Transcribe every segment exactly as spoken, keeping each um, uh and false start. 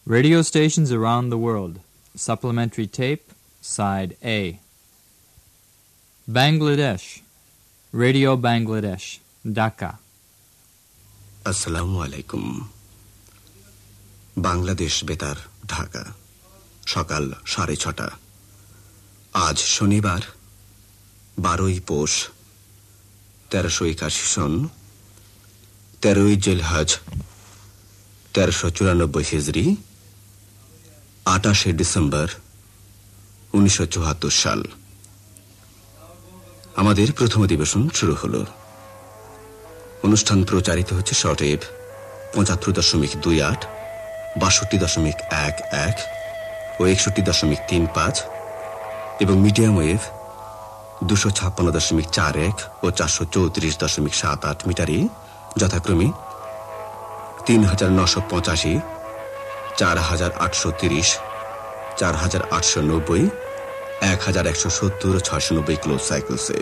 Radio stations around the world. Supplementary tape, Side A. Bangladesh. Radio Bangladesh, Dhaka. আসসালামু আলাইকুম। বাংলাদেশ বেতার, ঢাকা। সকাল সাড়ে ছটা। আজ শনিবার, বারোই পৌষ, তেরোশো একাশি সন, তেরোই জিলহজ, তেরোশো চুরানব্বই হিজরি, আটাশে ডিসেম্বর উনিশশো চুয়াত্তর সাল। আমাদের প্রথম অধিবেশন শুরু হলো। অনুষ্ঠান প্রচারিত হচ্ছে শর্ট ওয়েভ পঁচাত্তর দশমিক দুই আট, বাষট্টি দশমিক এক এক ও একষট্টি দশমিক তিন পাঁচ এবং মিডিয়াম ওয়েভ দুশো ছাপ্পান্ন দশমিক চার এক ও চারশো চৌত্রিশ দশমিক সাত আট মিটারে যথাক্রমে তিন হাজার নশো পঁচাশি, চার হাজার আটশো তিরিশ, চার হাজার আটশো নব্বই, এক হাজার একশো সত্তর ও ছয়শো নব্বই কিলো সাইকেলসে।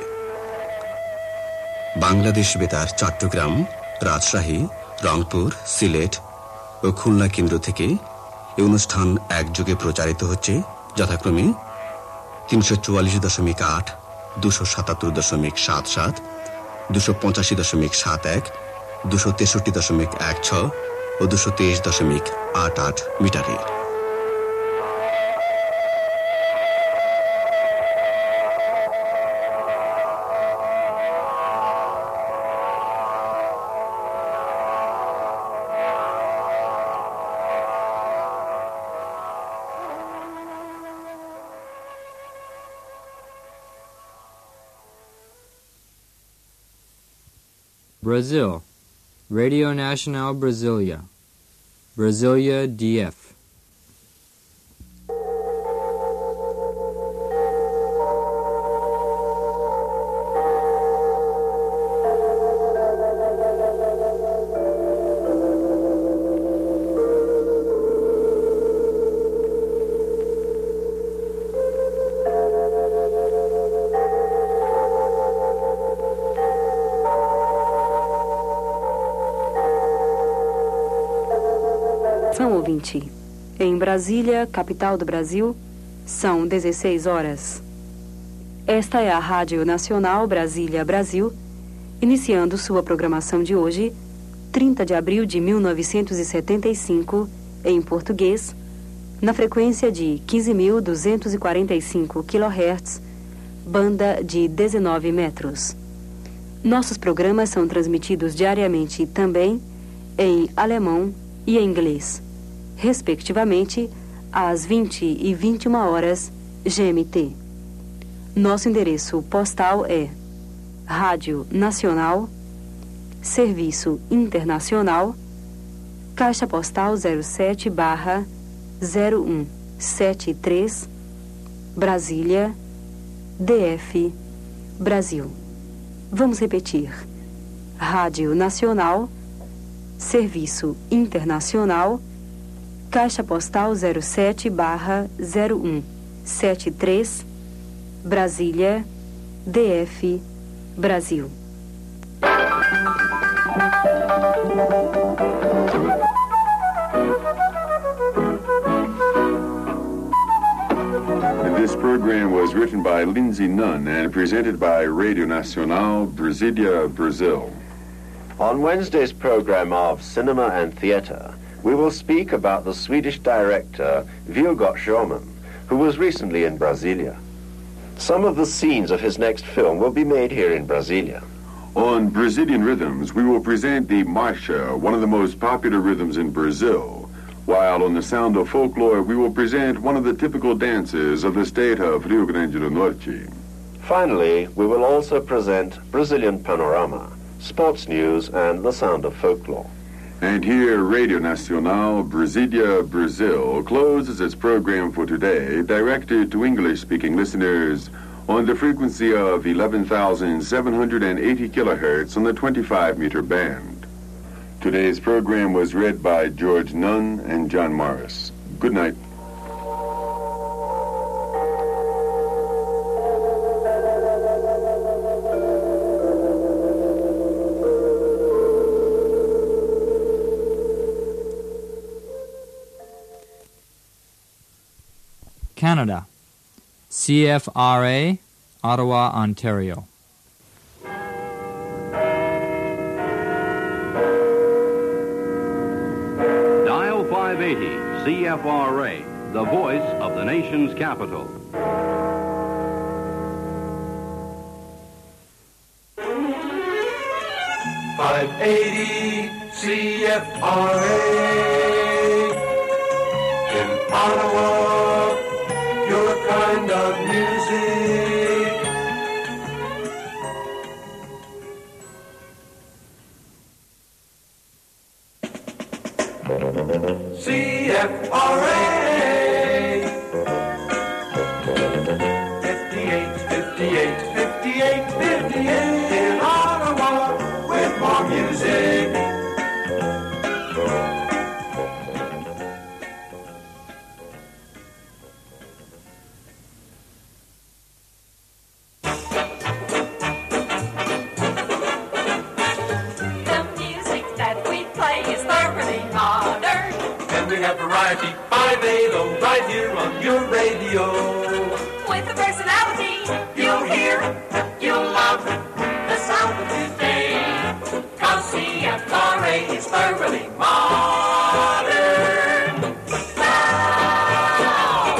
বাংলাদেশ বেতার চট্টগ্রাম, রাজশাহী, রংপুর, সিলেট ও খুলনা কেন্দ্র থেকে এই অনুষ্ঠান একযোগে প্রচারিত হচ্ছে যথাক্রমে তিনশো চুয়াল্লিশ দশমিক আট, দুশো সাতাত্তর দশমিক সাত সাত, দুশো পঁচাশি দশমিক সাত এক, দুশো তেষট্টি দশমিক এক ছ ও দুশো তেইশ দশমিক আট আট মিটারে। Brazil. Radio Nacional Brasilia. Brasilia D F. Em Brasília, capital do Brasil, são dezesseis horas. Esta é a Rádio Nacional Brasília Brasil, iniciando sua programação de hoje, trinta de abril de mil novecentos e setenta e cinco, em português, na frequência de quinze mil duzentos e quarenta e cinco quilohertz, banda de dezenove metros. Nossos programas são transmitidos diariamente também em alemão e inglês, respectivamente, às vinte e vinte e uma horas G M T. Nosso endereço postal é Rádio Nacional, Serviço Internacional, Caixa Postal zero sete barra zero um sete três, Brasília, D F, Brasil. Vamos repetir. Rádio Nacional, Serviço Internacional, Caixa Postal zero sete barra zero um sete três, Brasília, D F, Brasil. This program was written by Lindsay Nunn and presented by Radio Nacional, Brasilia, Brazil. On Wednesday's program of Cinema and Theatre, we will speak about the Swedish director Vilgot Sjöman, who was recently in Brasilia. Some of the scenes of his next film will be made here in Brasilia. On Brazilian Rhythms, we will present the marcha, one of the most popular rhythms in Brazil, while on the Sound of Folklore, we will present one of the typical dances of the state of Rio Grande do Norte. Finally, we will also present Brazilian Panorama, sports news, and the Sound of Folklore. And here, Radio Nacional, Brasilia, Brazil, closes its program for today, directed to English-speaking listeners on the frequency of eleven thousand seven hundred eighty kilohertz on the twenty-five meter band. Today's program was read by George Nunn and John Morris. Good night. Canada. C F R A, Ottawa, Ontario. Dial five eighty, C F R A, the voice of the nation's capital. five eighty C F R A in Ottawa, your kind of music. C F R A fifty-eight, fifty-eight, fifty-eight, fifty-eight in Ottawa with more music. Variety five eighty right here on your radio. With the personality you'll hear, you'll love the sound of today. Cause C F R A is thoroughly modern now.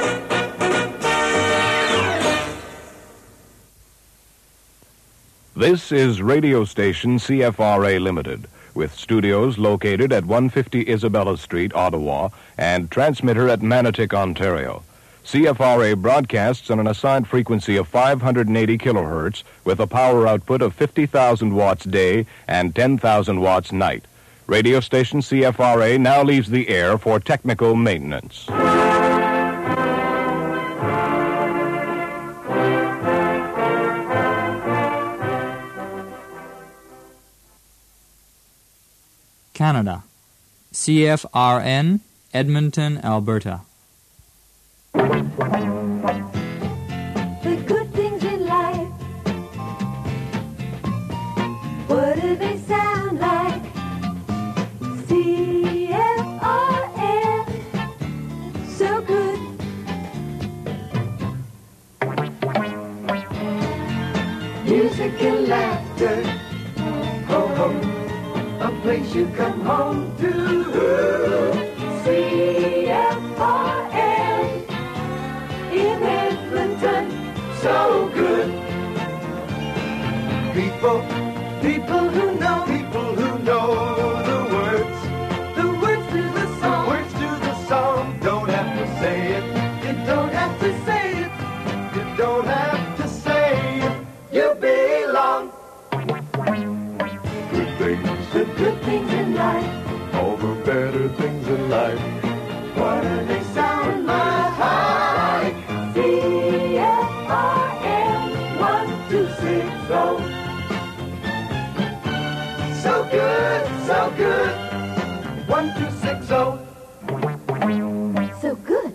This is radio station C F R A Limited, with studios located at one fifty Isabella Street, Ottawa, and transmitter at Manotick, Ontario. C F R A broadcasts on an assigned frequency of five hundred eighty kilohertz with a power output of fifty thousand watts day and ten thousand watts night. Radio station C F R A now leaves the air for technical maintenance. Canada. C F R N, Edmonton, Alberta. The good things in life, what do they sound like? C F R N, so good. Music and laughter, ho ho, a place you come home to. C F R N in Edmonton, So good. People, people who know, people who know the words, the words to the song, the words to the song. Don't have to say it, you don't have to say it, you don't have to say it. You belong. Good things, the good things in life, all the better things in life. What do they sound like? C F R N one two six zero. So good, so good. One, two, six, oh. So good.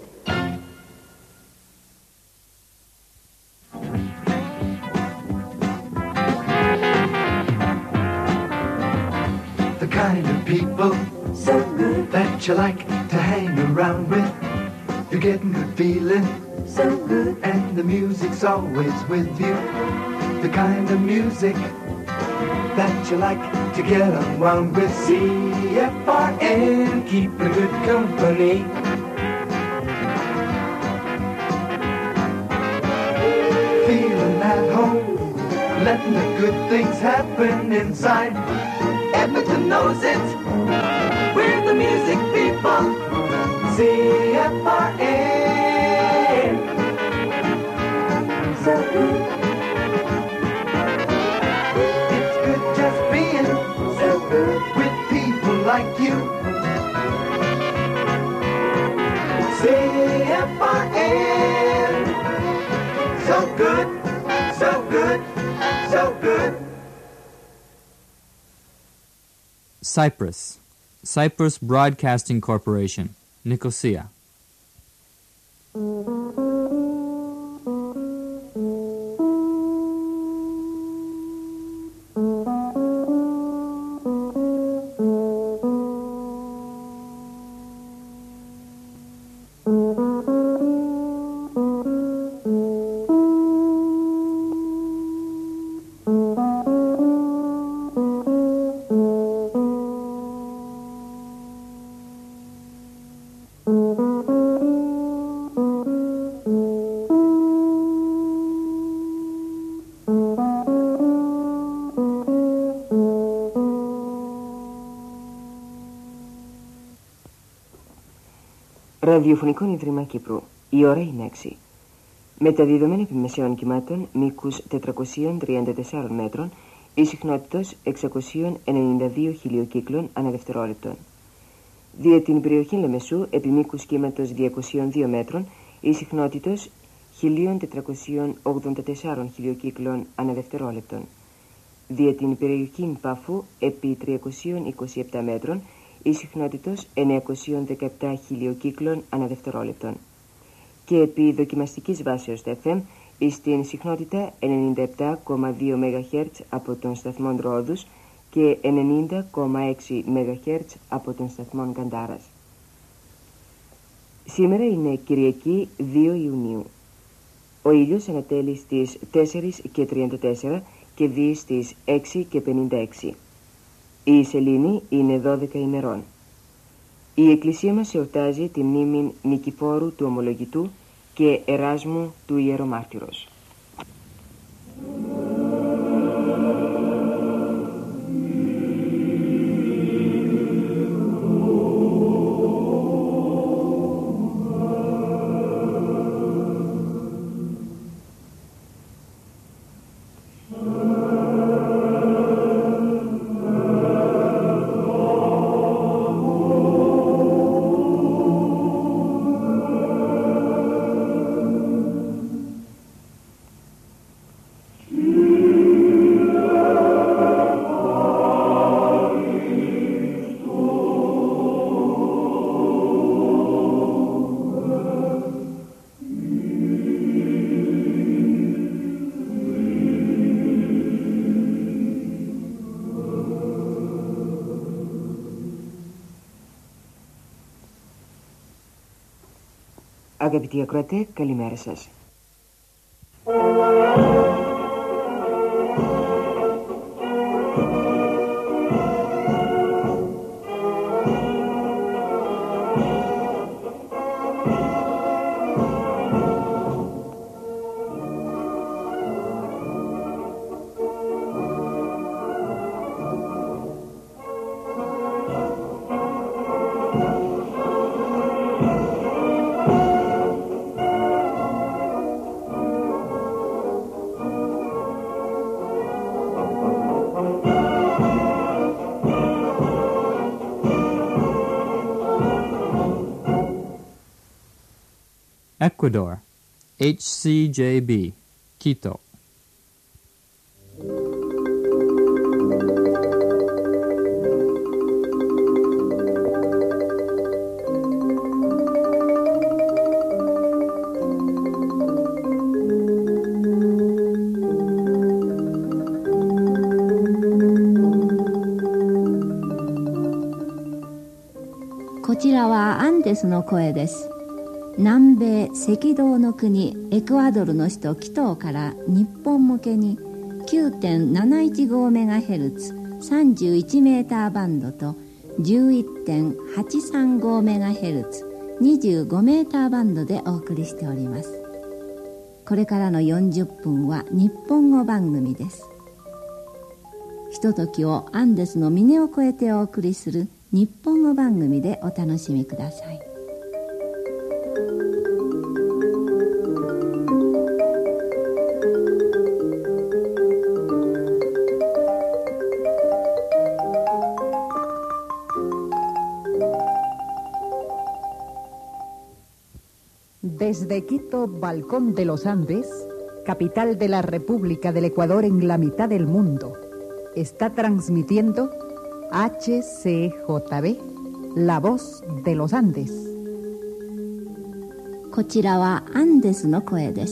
The kind of people So good, that you like to hang around with. You're getting good feeling, so good, and the music's always with you. The kind of music that you like to get around with. C F R N, keeping good company. Feeling at home, letting the good things happen inside. Edmonton knows it. We're the music people. C F R N. so good, It's good just being so good, with people like you. C F R N. So good, so good, so good. Cyprus. Cyprus Broadcasting Corporation, Nicosia. Ραδιοφωνικό Ίδρυμα Κύπρου. Η ώρα είναι έξι. Μεταδιδομένη επί μεσαίων κυμάτων μήκους τετρακοσίων τριάντα τεσσάρων μέτρων, η συχνότητος εξακοσίων ενενήντα δύο χιλιοκύκλων ανά δευτερόλεπτον. Δια την περιοχή Λεμεσού επί μήκους κύματος διακοσίων δύο μέτρων, η συχνότητος χίλια τετρακόσια ογδόντα τέσσερα χιλιοκύκλων ανά δευτερόλεπτον. Δια την περιοχή Πάφου επί τριακοσίων είκοσι επτά μέτρων, η συχνότητος εννιακόσια δεκαεπτά χιλιοκύκλων ανά δευτερόλεπτον. Και επί δοκιμαστικής βάσεως τα εφ εμ στην συχνότητα ενενήντα επτά κόμμα δύο μεγαχέρτζ από τον σταθμό Ρόδους και ενενήντα κόμμα έξι μεγαχέρτζ από τον σταθμό Καντάρας. Σήμερα είναι Κυριακή δύο Ιουνίου. Ο ήλιος ανατέλει στις τέσσερις και τριάντα τέσσερα και δει στις έξι και πενήντα έξι. Η σελήνη είναι δώδεκα ημερών. Η Εκκλησία μας εορτάζει τη μνήμη Νικηφόρου του Ομολογητού και Εράσμου του Ιερομάρτυρος. Αγαπητοί ακροατέ, καλημέρα σας. Ecuador, H C J B, Quito. Kochira wa Andes no koe desu. 南米赤道の国エクアドルの首都キトーから日本向けに きゅうてんなないちごメガヘルツ さんじゅういちメーターバンドと じゅういってんはちさんごメガヘルツ にじゅうごメーターバンドでお送りしております。これからのよんじゅっぷんは日本語番組です。ひとときをアンデスの峰を越えてお送りする日本語番組でお楽しみください。 Desde Quito, Balcón de los Andes, capital de la República del Ecuador en la mitad del mundo, está transmitiendo H C J B, La Voz de los Andes. こちらはアンデスの声です。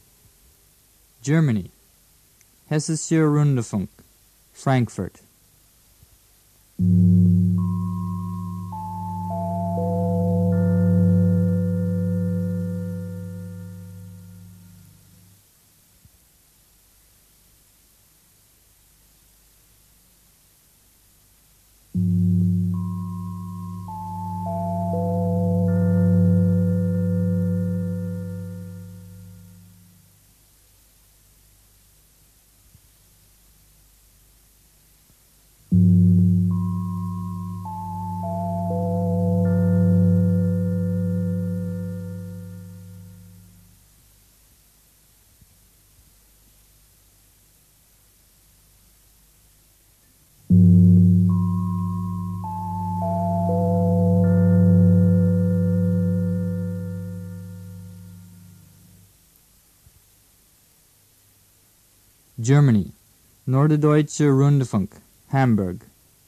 Germany, Hessischer Rundfunk, Frankfurt, Germany, Norddeutscher Rundfunk, Hamburg.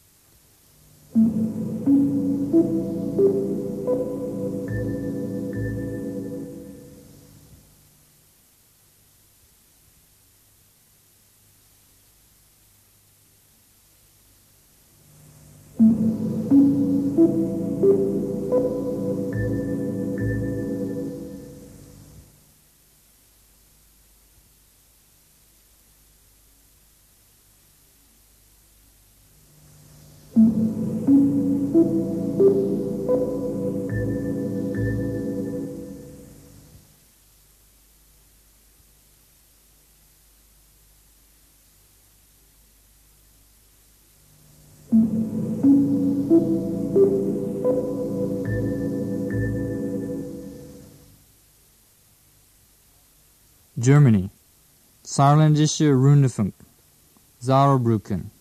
Germany, Saarländischer Rundfunk, Saarbrücken.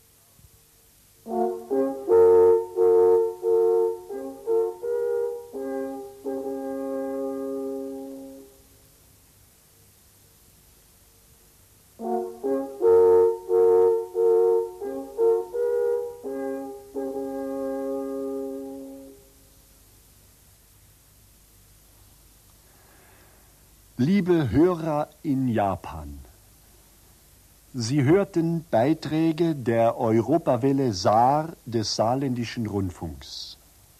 Liebe Hörer in Japan, Sie hörten Beiträge der Europawelle Saar des Saarländischen Rundfunks.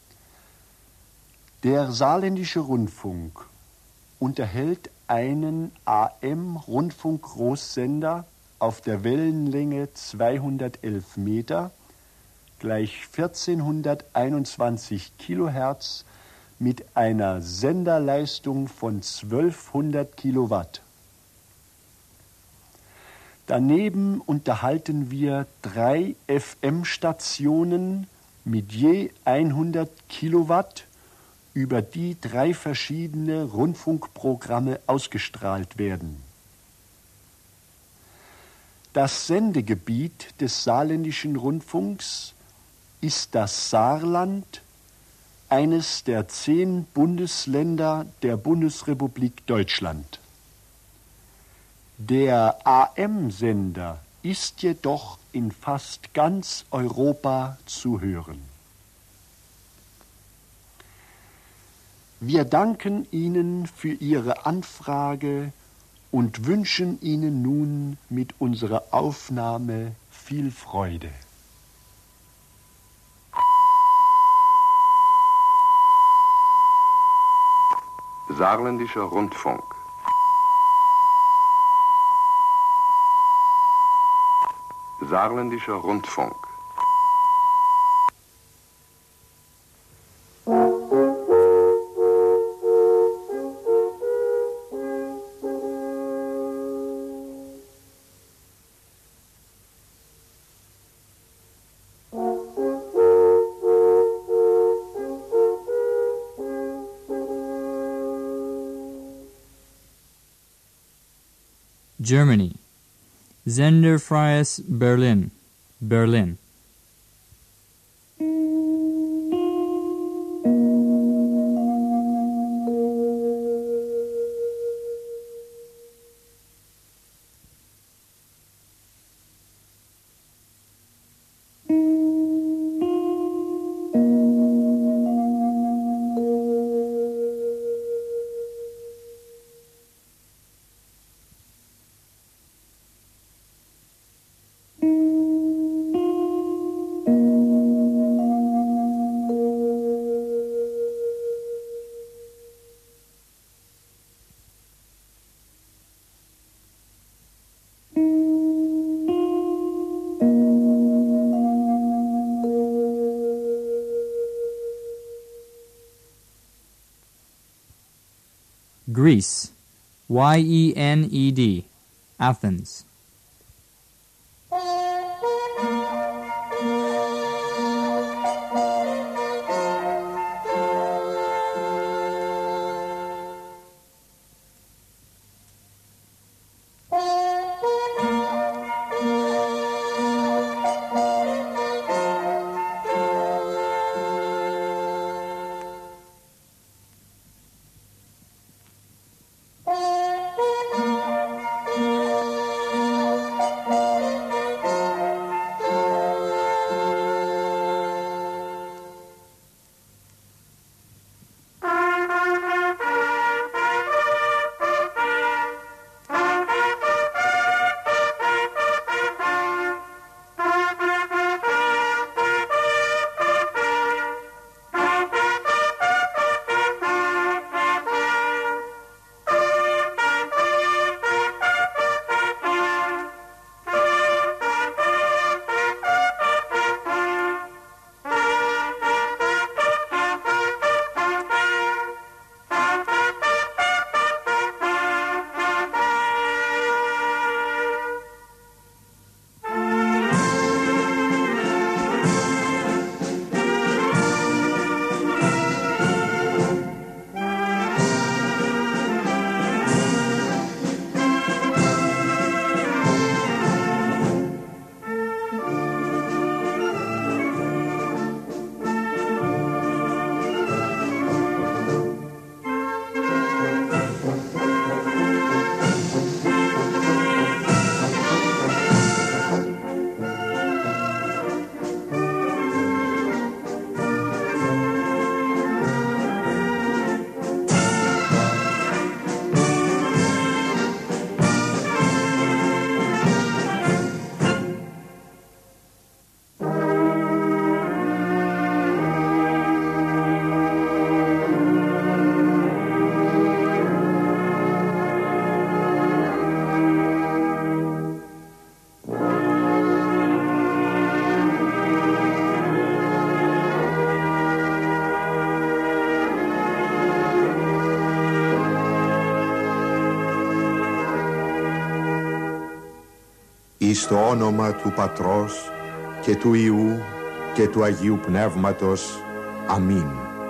Der Saarländische Rundfunk unterhält einen A M-Rundfunk-Großsender auf der Wellenlänge zweihundertelf Meter, gleich vierzehnhunderteinundzwanzig Kilohertz, mit einer Senderleistung von zwölfhundert Kilowatt. Daneben unterhalten wir drei F M-Stationen mit je hundert Kilowatt, über die drei verschiedene Rundfunkprogramme ausgestrahlt werden. Das Sendegebiet des Saarländischen Rundfunks ist das Saarland, eines der zehn Bundesländer der Bundesrepublik Deutschland. Der A M-Sender ist jedoch in fast ganz Europa zu hören. Wir danken Ihnen für Ihre Anfrage und wünschen Ihnen nun mit unserer Aufnahme viel Freude. Saarländischer Rundfunk. Saarländischer Rundfunk. Germany, Senderfreies Berlin, Berlin. Greece, Y E N E D, Athens. εις το όνομα του Πατρός και του Υιού και του Αγίου Πνεύματος. Αμήν.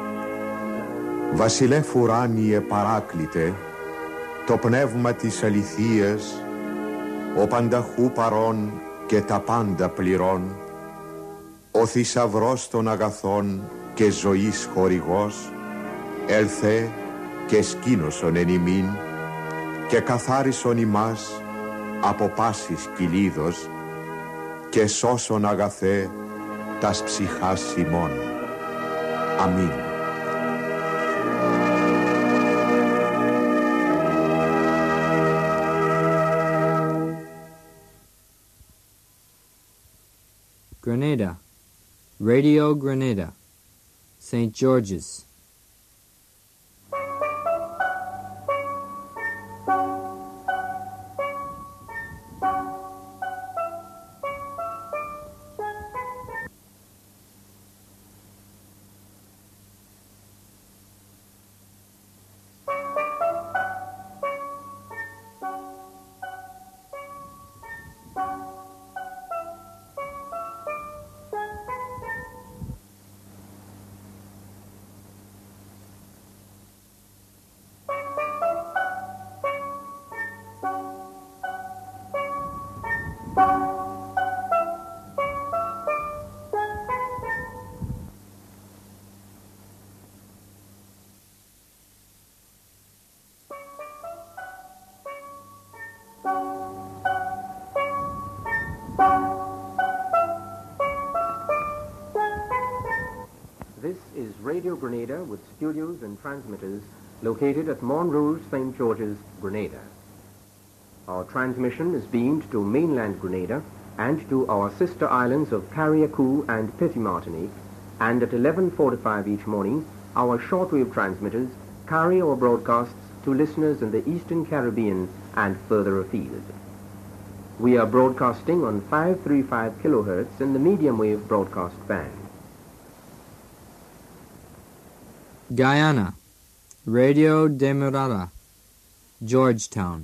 Βασιλεύ ουράνιε παράκλητε, το πνεύμα της αληθείας, ο πανταχού παρών και τα πάντα πληρών, ο θησαυρός των αγαθών και ζωής χορηγός, έλθε και σκήνωσον εν ημίν και καθάρισον ημάς από πάσης κυλίδος και σώσον αγαθέ τας ψυχάς ημών. Αμήν. Grenada, Radio Grenada, Saint George's. This is Radio Grenada with studios and transmitters located at Montrouge, Saint George's, Grenada. Our transmission is beamed to mainland Grenada and to our sister islands of Carriacou and Petit Martinique, and at eleven forty-five each morning, our shortwave transmitters carry our broadcasts to listeners in the Eastern Caribbean and further afield. We are broadcasting on five thirty-five kilohertz in the medium wave broadcast band. Guyana, Radio Demerara, Georgetown.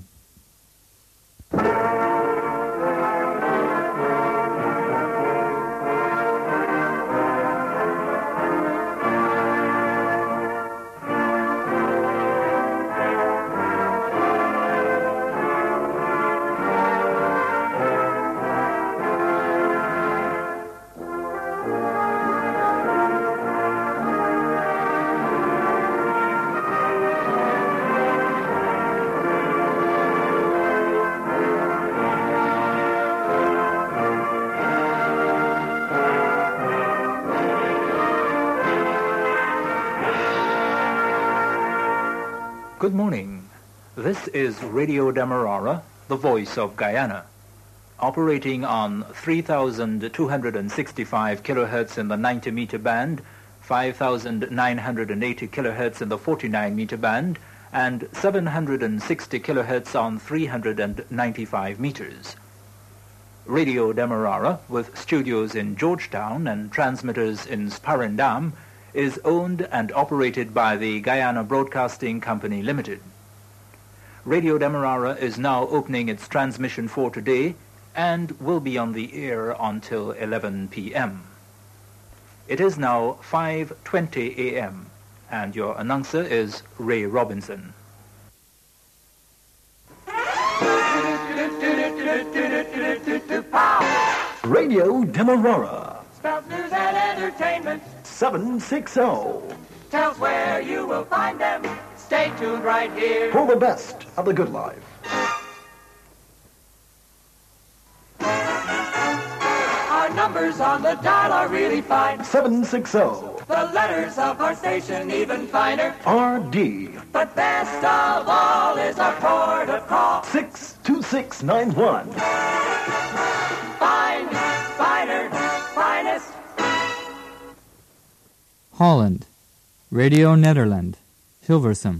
Good morning. This is Radio Demerara, the voice of Guyana, operating on three thousand two hundred sixty-five kilohertz in the ninety meter band, five thousand nine hundred eighty kilohertz in the forty-nine meter band, and seven hundred sixty kilohertz on three hundred ninety-five meters. Radio Demerara, with studios in Georgetown and transmitters in Sparendam, is owned and operated by the Guyana Broadcasting Company Limited. Radio Demerara is now opening its transmission for today and will be on the air until eleven p m It is now five twenty a m and your announcer is Ray Robinson. Radio Demerara. Spells news and entertainment. seven sixty. Tells where you will find them. Stay tuned right here. For the best of the good life. Our numbers on the dial are really fine. seven sixty. The letters of our station even finer. R D. But best of all is our port of call. six two six nine one. Fine, finer, finest. Holland, Radio Nederland, Hilversum.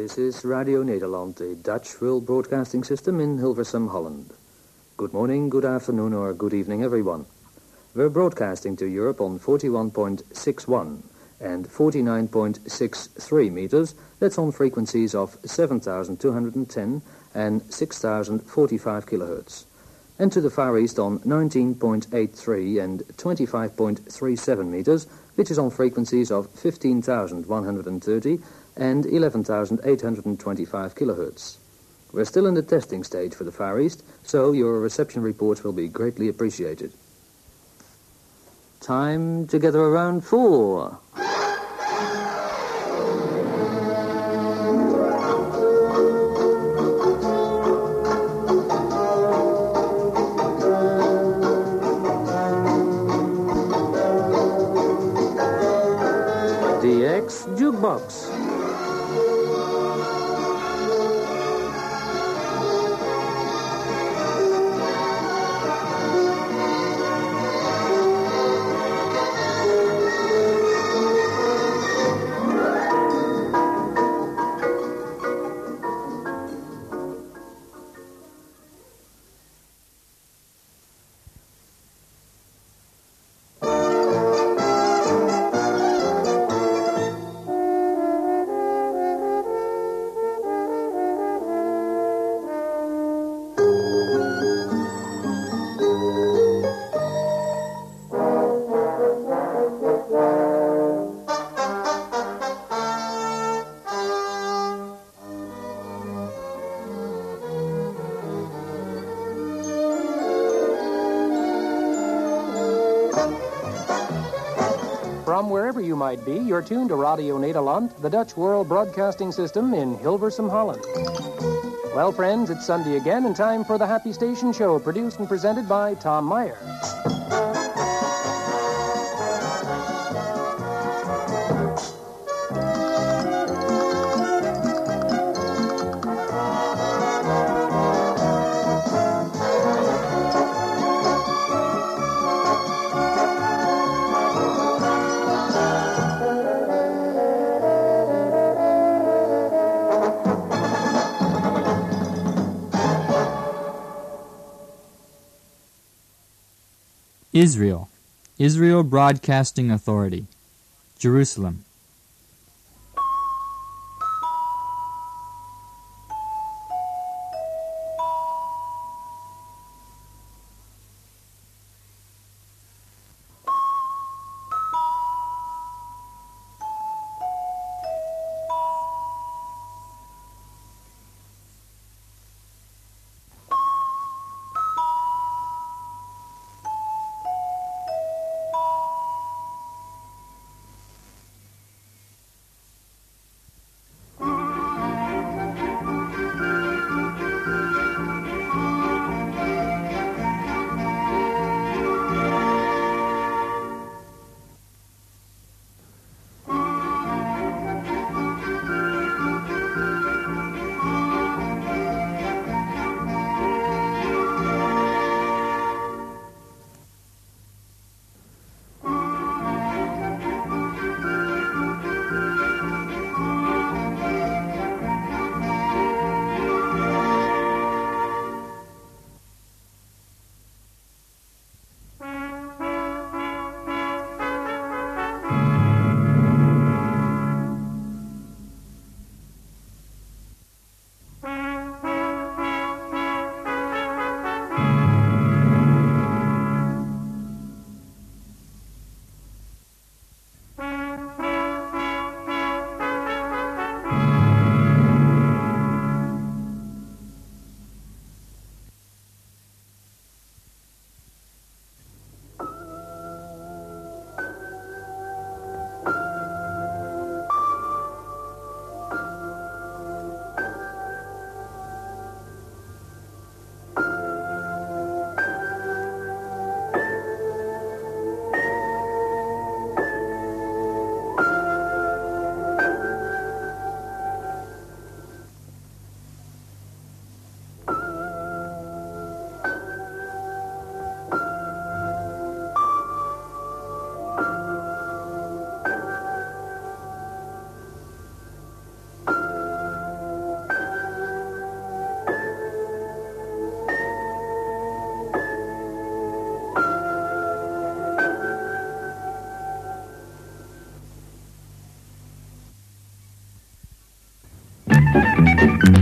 This is Radio Nederland, the Dutch World Broadcasting System in Hilversum, Holland. Good morning, good afternoon, or good evening, everyone. We're broadcasting to Europe on forty-one point six one and forty-nine point six three meters. That's on frequencies of seven thousand two hundred ten and six thousand forty-five kilohertz. And to the Far East on nineteen point eight three and twenty-five point three seven meters, which is on frequencies of fifteen thousand one hundred thirty and eleven thousand eight hundred twenty-five kilohertz. We're still in the testing stage for the Far East, so your reception reports will be greatly appreciated. Time to gather around for... D X Jukebox. From wherever you might be, you're tuned to Radio Nederland, the Dutch World Broadcasting System in Hilversum, Holland. Well, friends, it's Sunday again and time for the Happy Station Show, produced and presented by Tom Meyer. Israel, Israel Broadcasting Authority, Jerusalem.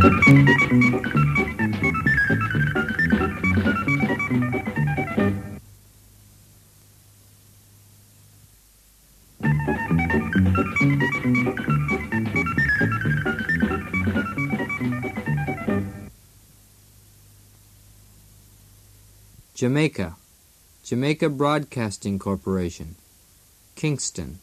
Jamaica, Jamaica Broadcasting Corporation, Kingston.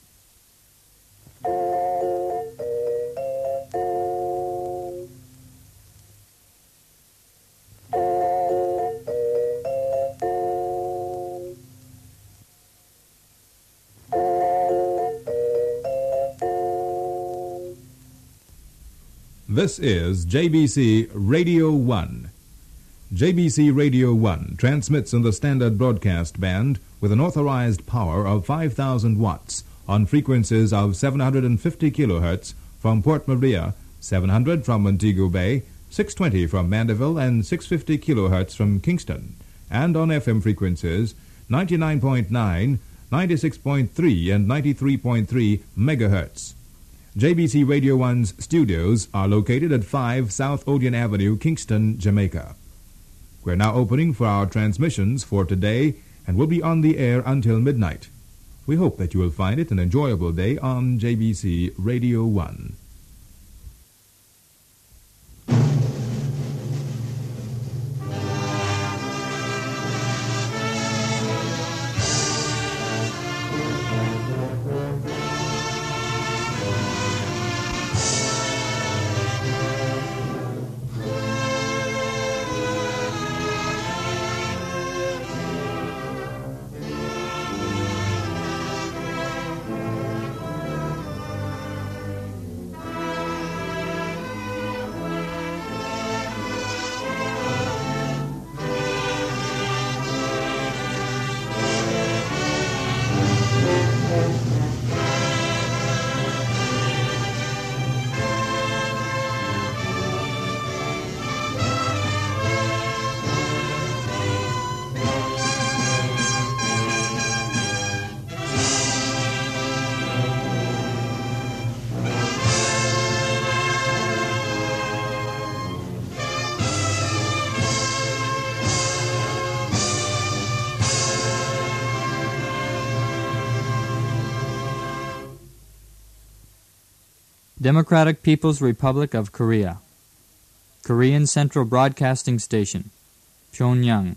This is J B C Radio one. J B C Radio one transmits in the standard broadcast band with an authorized power of five thousand watts on frequencies of seven hundred fifty kilohertz from Port Maria, seven hundred from Montego Bay, six twenty from Mandeville, and six fifty kilohertz from Kingston, and on F M frequencies ninety-nine point nine, ninety-six point three, and ninety-three point three megahertz. J B C Radio one's studios are located at five South Odeon Avenue, Kingston, Jamaica. We're now opening for our transmissions for today and will be on the air until midnight. We hope that you will find it an enjoyable day on J B C Radio one. Democratic People's Republic of Korea, Korean Central Broadcasting Station, Pyongyang.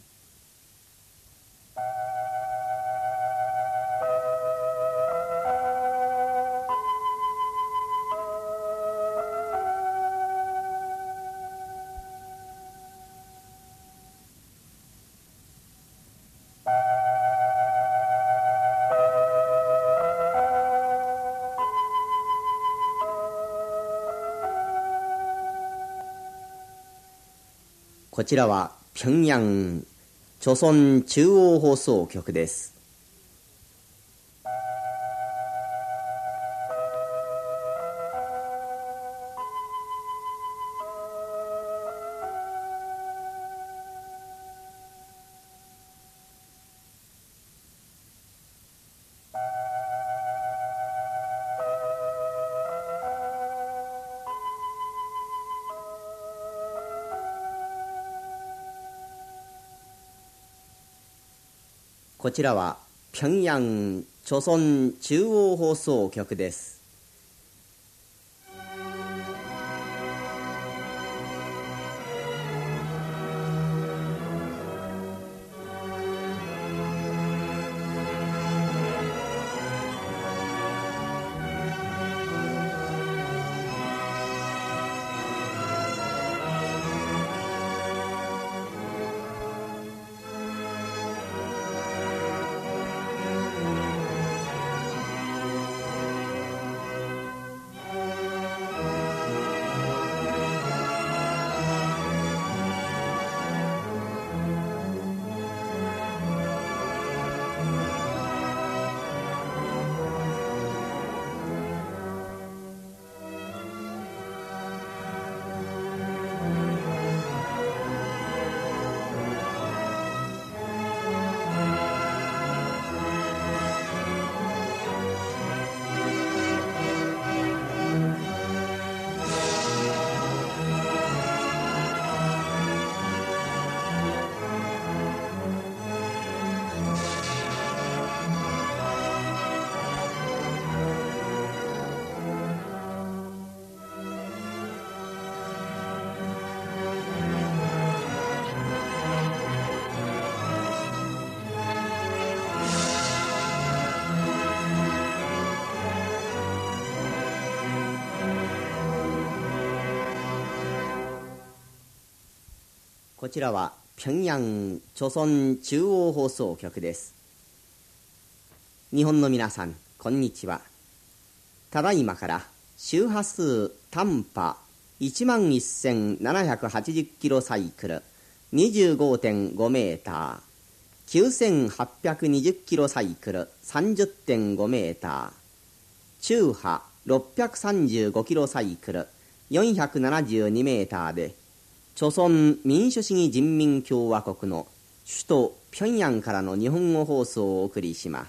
「こちらは平壌朝鮮中央放送局です」こちらは平壌朝鮮中央放送局です。 こちらは平壌朝鮮中央放送局です。日本の皆さん、こんにちは。ただいまから周波数短波 いちまんせんななひゃくはちじゅっキロサイクル にじゅうごてんご メーター、きゅうせんはっぴゃくにじゅっキロサイクル さんじゅってんご メーター、中波ろっぴゃくさんじゅうごキロサイクル よんひゃくななじゅうに メーターで、朝鮮民主主義人民共和国の首都平壌からの日本語放送をお送りします。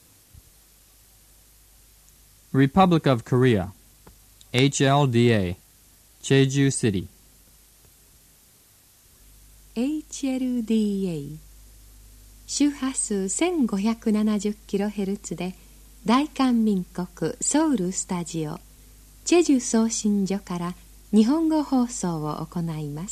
Republic of Korea, エイチエルディーエー, Jeju City. エイチエルディーエー 周波数 せんごひゃくななじゅっキロヘルツ で大韓民国ソウルスタジオチェジュ送信所から日本語放送を行います。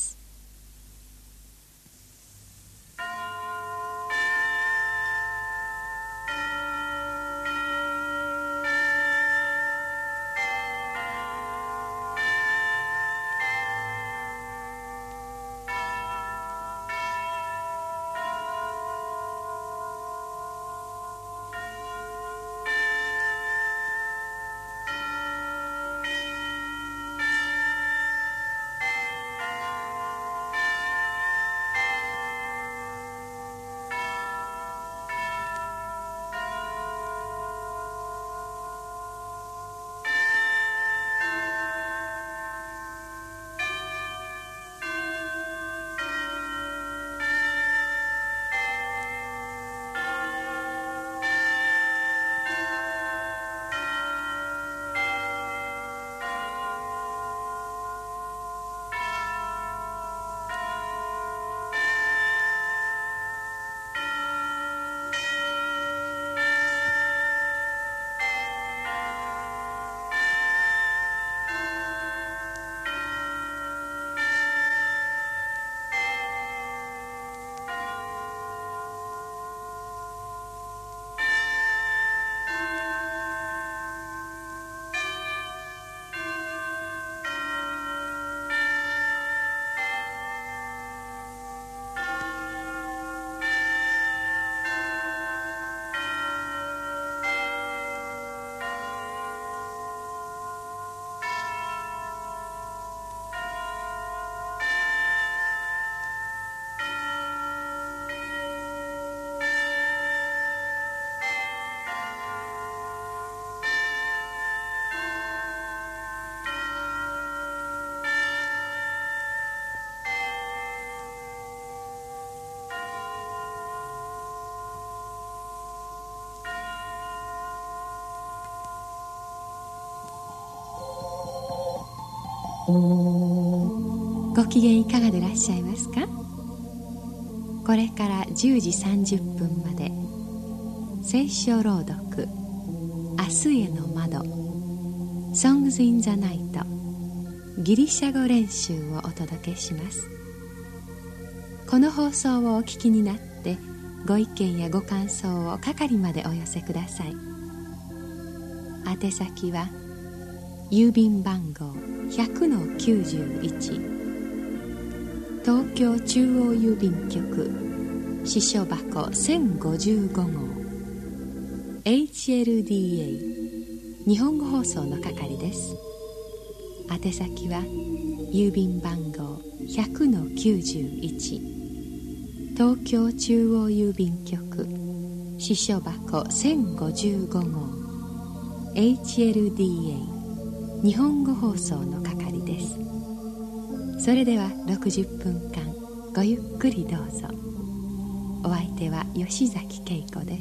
ご機嫌いかがでいらっしゃいますか？これからじゅうじさんじゅっぷんまで聖書朗読、明日への窓、Songs in the Night、ギリシャ語練習をお届けします。この放送をお聞きになってご意見やご感想を係までお寄せください。宛先は郵便番号 ひゃくのきゅうじゅういち、東京中央郵便局支所箱せんごじゅうごごう、 エイチエルディーエー 日本語放送の係です。宛先は郵便番号 ひゃくのきゅうじゅういち、東京中央郵便局支所箱せんごじゅうごごう、 エイチエルディーエー 日本語放送の係です。それではろくじゅっぷんかんごゆっくりどうぞ。お相手は吉崎恵子です。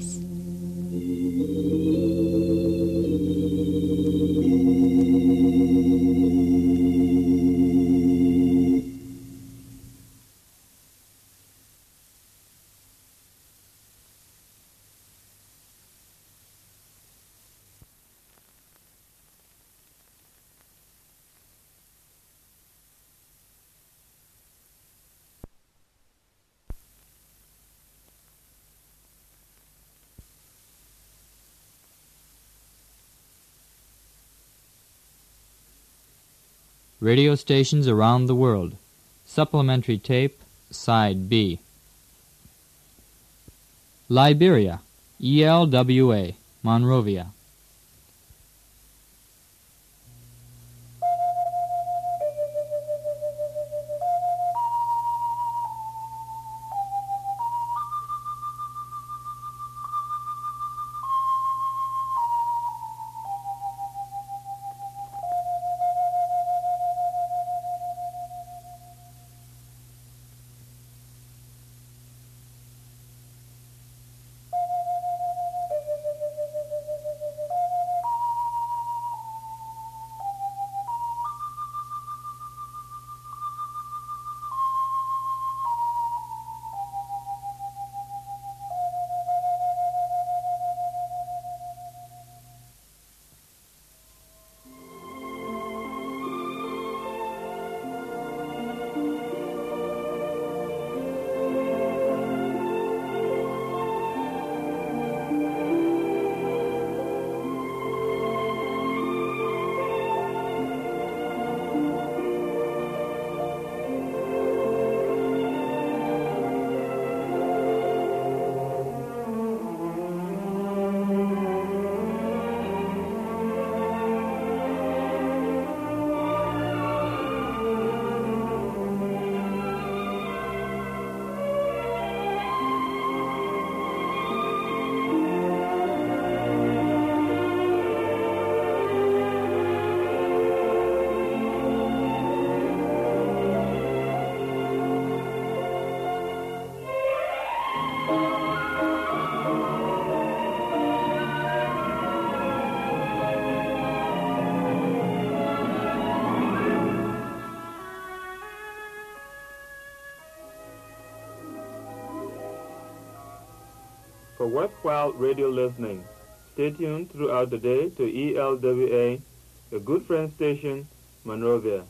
Radio stations around the world. Supplementary tape, Side B. Liberia, E L W A, Monrovia. For worthwhile radio listening, stay tuned throughout the day to E L W A, the Good Friend Station, Monrovia.